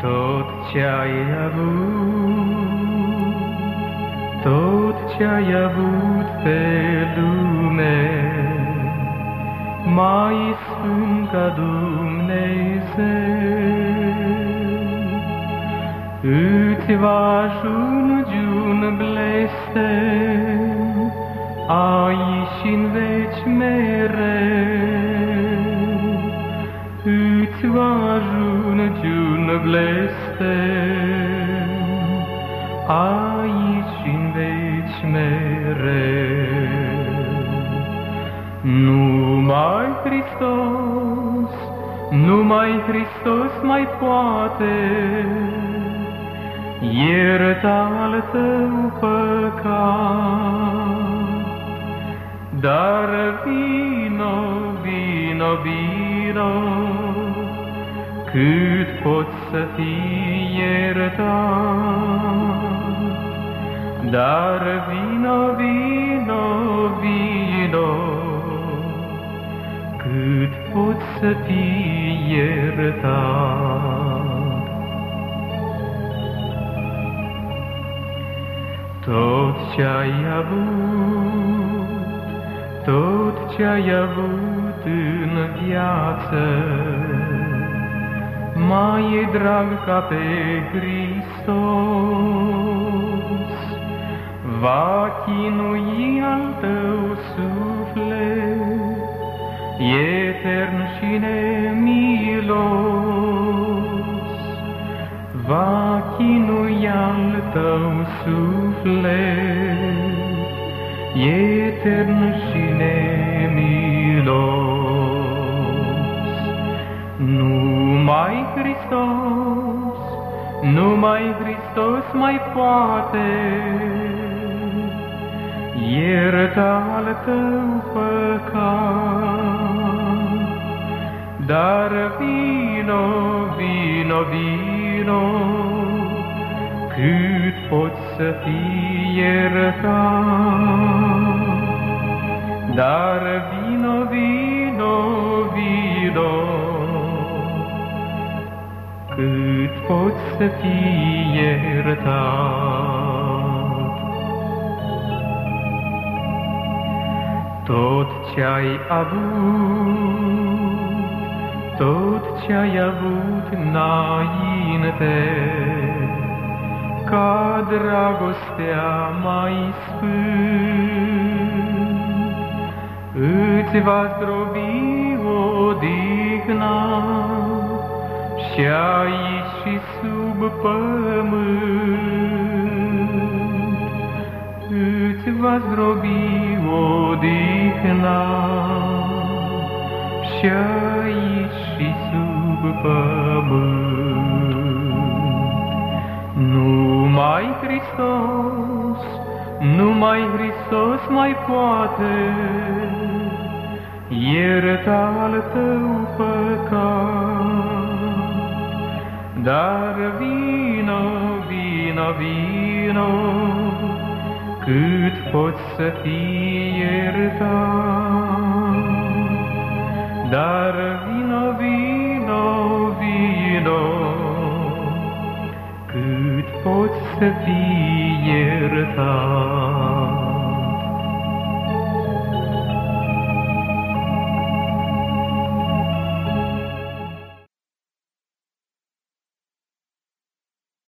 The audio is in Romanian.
Tot ce-ai avut, tot ce-ai avut pe lume, mai sfânt ca Dumnezeu, îți va ajunge un blestem aici în veci mereu, îți va ajunge un blestem aici în veci mereu. Numai Hristos, numai Hristos mai poate ierta al tău păcat, dar vino, vino, vino, cât poți să fii iertat, dar vino, vino, vino, cât poți să fii iertat. Tot ce-ai avut, tot ce-ai avut în viață, mai e drag ca pe Hristos, va chinui al tău suflet, etern și nemilos, va chinui al tău suflet, etern și nemilos. Numai Hristos, numai Hristos mai poate ierta al tău păcat, dar vino, vino, vino, cât poți să fii iertat, dar vino, vino, vino, cât poți să fii iertat. Tot ce-ai avut, tot ce-ai avut înainte, ca dragostea mai sfânt, îți va zdrobi odihna și aici și sub pământ, îți va zdrobi odihna și aici și sub pământ. Numai Hristos, numai Hristos mai poate ierta al tău păcat, dar vino, vino, vino, cât poți să fii iertat, dar vino, vino, vino, cât poți să fii iertat.